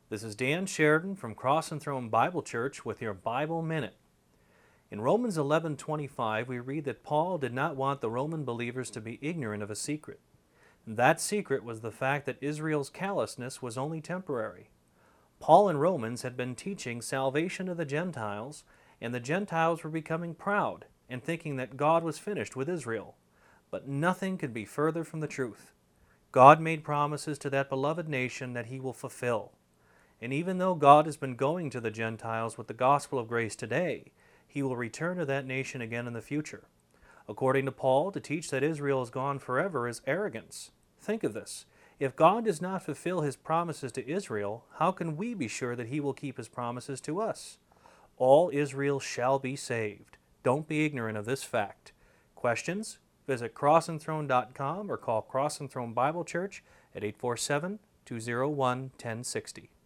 This is Dan Sheridan from Cross and Throne Bible Church with your Bible Minute. In Romans 11:25, we read that Paul did not want the Roman believers to be ignorant of a secret. That secret was the fact that Israel's callousness was only temporary. Paul and Romans had been teaching salvation to the Gentiles, and the Gentiles were becoming proud and thinking that God was finished with Israel. But nothing could be further from the truth. God made promises to that beloved nation that He will fulfill. And even though God has been going to the Gentiles with the gospel of grace today, He will return to that nation again in the future. According to Paul, to teach that Israel is gone forever is arrogance. Think of this. If God does not fulfill His promises to Israel, how can we be sure that He will keep His promises to us? All Israel shall be saved. Don't be ignorant of this fact. Questions? Visit crossandthrone.com or call Cross and Throne Bible Church at 847-201-1060.